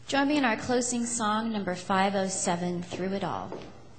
Join me in our closing song, number 507, Through It All.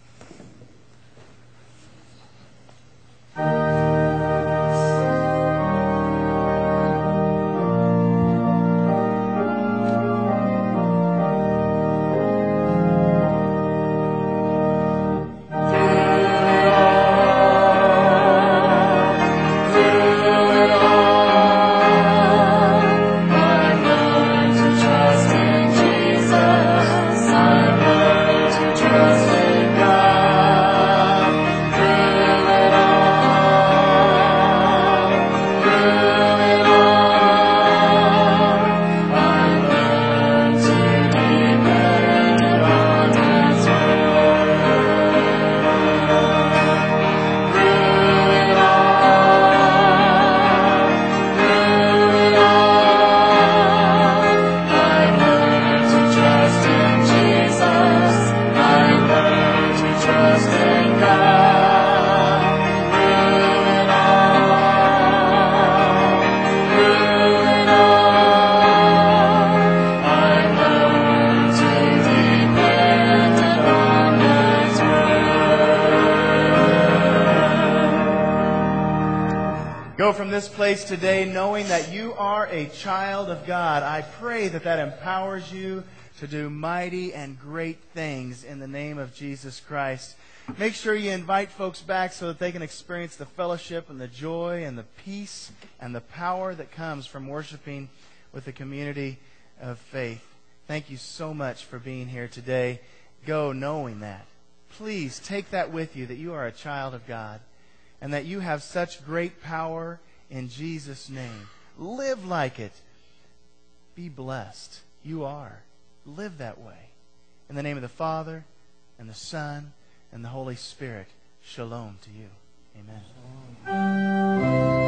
Go from this place today knowing that you are a child of God. I pray that that empowers you to do mighty and great things in the name of Jesus Christ. Make sure you invite folks back so that they can experience the fellowship and the joy and the peace and the power that comes from worshiping with the community of faith. Thank you so much for being here today. Go knowing that. Please take that with you, that you are a child of God and that you have such great power in Jesus' name. Live like it. Be blessed. You are. Live that way. In the name of the Father, and the Son, and the Holy Spirit, shalom to you. Amen.